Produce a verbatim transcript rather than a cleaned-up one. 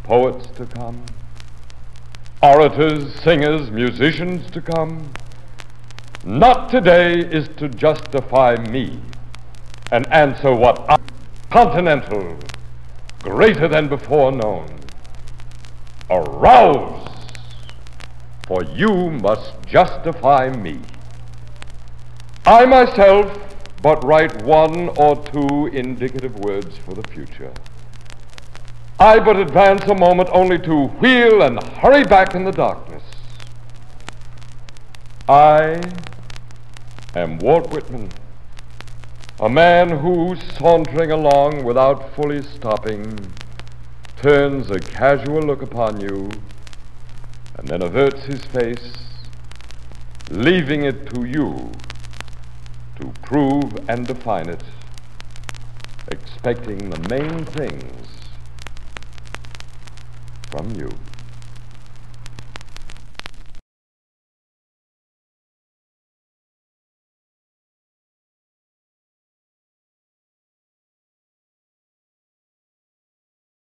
poets to come, orators, singers, musicians to come. Not today is to justify me and answer what I, continental, greater than before known. Arouse, for you must justify me. I myself but write one or two indicative words for the future. I but advance a moment only to wheel and hurry back in the darkness. I am Walt Whitman, a man who, sauntering along without fully stopping, turns a casual look upon you and then averts his face, leaving it to you to prove and define it, expecting the main things from you.